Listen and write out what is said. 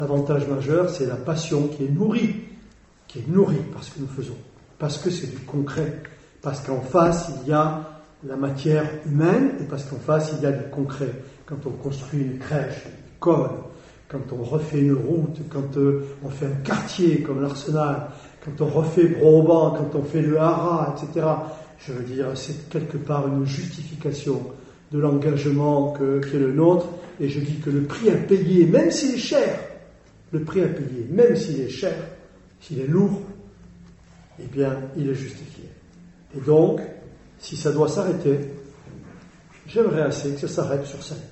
L'avantage majeur, c'est la passion qui est nourrie par ce que nous faisons, parce que c'est du concret, parce qu'en face, il y a la matière humaine, et parce qu'en face, il y a du concret. Quand on construit une crèche, une école, quand on refait une route, quand on fait un quartier comme l'Arsenal, quand on refait Broban, quand on fait le Haras, etc. Je veux dire, c'est quelque part une justification de l'engagement qui est le nôtre, et je dis que le prix à payer, même s'il est cher, le prix à payer, même s'il est cher, s'il est lourd, eh bien, il est justifié. Et donc, si ça doit s'arrêter, j'aimerais assez que ça s'arrête sur ça.